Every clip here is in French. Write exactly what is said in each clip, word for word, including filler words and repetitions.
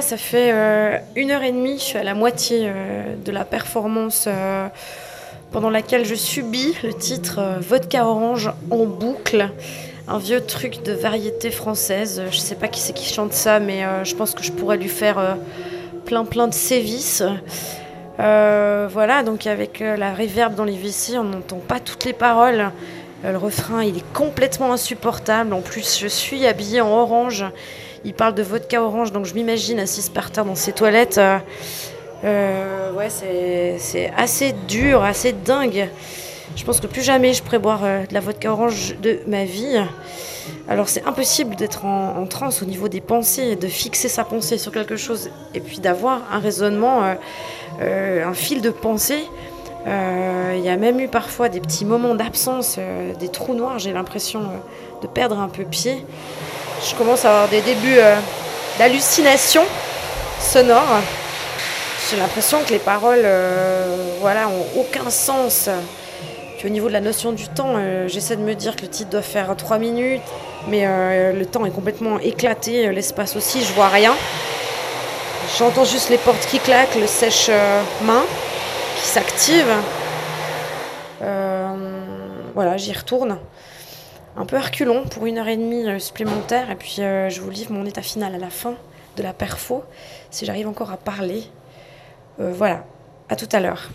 ça fait euh, une heure et demie, je suis à la moitié euh, de la performance euh, pendant laquelle je subis le titre euh, Vodka Orange en boucle. Un vieux truc de variété française. Je sais pas qui c'est qui chante ça, mais euh, je pense que je pourrais lui faire euh, plein plein de sévices. Euh, voilà, donc avec euh, la reverb dans les V C, on n'entend pas toutes les paroles. Euh, le refrain, il est complètement insupportable. En plus, je suis habillée en orange. Il parle de vodka orange, donc je m'imagine assise par terre dans ses toilettes. Euh, euh, ouais, c'est, c'est assez dur, assez dingue. Je pense que plus jamais je pourrais boire euh, de la vodka orange de ma vie. Alors c'est impossible d'être en, en transe au niveau des pensées, de fixer sa pensée sur quelque chose et puis d'avoir un raisonnement, euh, euh, un fil de pensée. Il euh, y a même eu parfois des petits moments d'absence, euh, des trous noirs, j'ai l'impression euh, de perdre un peu pied. Je commence à avoir des débuts euh, d'hallucination sonore. J'ai l'impression que les paroles euh, voilà, ont aucun sens. Puis au niveau de la notion du temps, euh, j'essaie de me dire que le titre doit faire trois minutes, mais euh, le temps est complètement éclaté, l'espace aussi, je vois rien. J'entends juste les portes qui claquent, le sèche-main qui s'active. Euh, voilà, j'y retourne. Un peu reculons pour une heure et demie supplémentaire, et puis euh, je vous livre mon état final à la fin de la perfo, si j'arrive encore à parler. Euh, voilà, à tout à l'heure.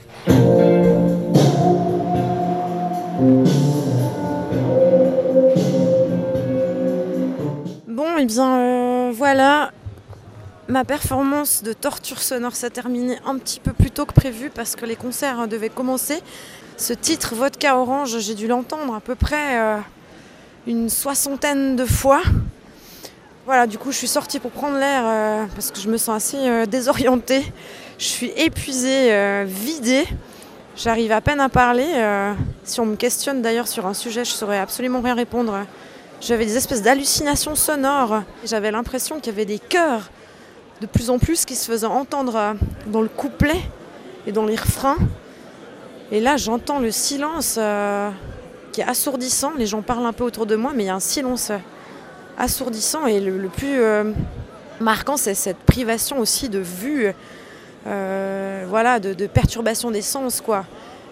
Bon, et eh bien euh, voilà, ma performance de torture sonore s'est terminée un petit peu plus tôt que prévu parce que les concerts hein, devaient commencer. Ce titre Vodka Orange, j'ai dû l'entendre à peu près euh, une soixantaine de fois. Voilà, du coup je suis sortie pour prendre l'air euh, parce que je me sens assez euh, désorientée. Je suis épuisée, euh, vidée. J'arrive à peine à parler. Euh, si on me questionne d'ailleurs sur un sujet, je ne saurais absolument rien répondre. J'avais des espèces d'hallucinations sonores. J'avais l'impression qu'il y avait des chœurs de plus en plus qui se faisaient entendre dans le couplet et dans les refrains. Et là, j'entends le silence euh, qui est assourdissant. Les gens parlent un peu autour de moi, mais il y a un silence assourdissant. Et le, le plus euh, marquant, c'est cette privation aussi de vue, euh, voilà, de, de perturbation des sens, quoi.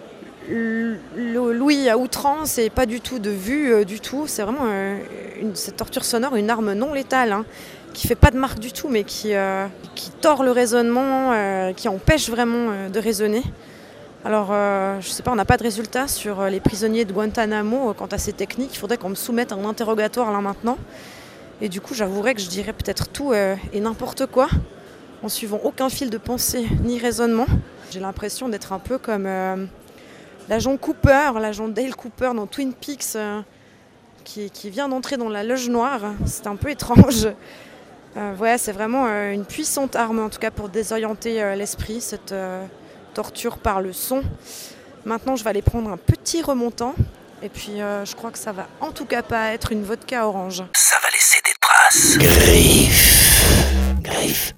L'ouïe à outrance et pas du tout de vue euh, du tout. C'est vraiment euh, une, cette torture sonore, une arme non létale, hein, qui fait pas de marque du tout, mais qui, euh, qui tord le raisonnement, euh, qui empêche vraiment euh, de raisonner. Alors, euh, je sais pas, on n'a pas de résultat sur les prisonniers de Guantanamo euh, quant à ces techniques. Il faudrait qu'on me soumette à un interrogatoire là maintenant. Et du coup, j'avouerais que je dirais peut-être tout euh, et n'importe quoi, en suivant aucun fil de pensée ni raisonnement. J'ai l'impression d'être un peu comme euh, l'agent Cooper, l'agent Dale Cooper dans Twin Peaks, euh, qui, qui vient d'entrer dans la loge noire. C'est un peu étrange. Euh, ouais, c'est vraiment euh, une puissante arme, en tout cas pour désorienter euh, l'esprit, cette euh, torture par le son. Maintenant, je vais aller prendre un petit remontant. Et puis, euh, je crois que ça va en tout cas pas être une vodka orange. Ça va laisser des traces. Griffe. Griffe.